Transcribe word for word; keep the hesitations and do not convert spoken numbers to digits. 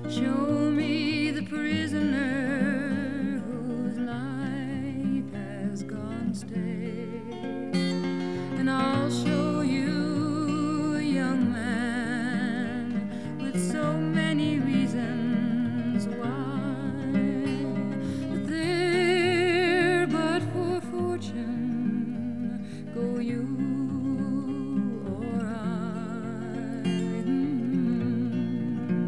Show me the prisoner whose life has gone stale, and I'll show you a young man with so many reasons why.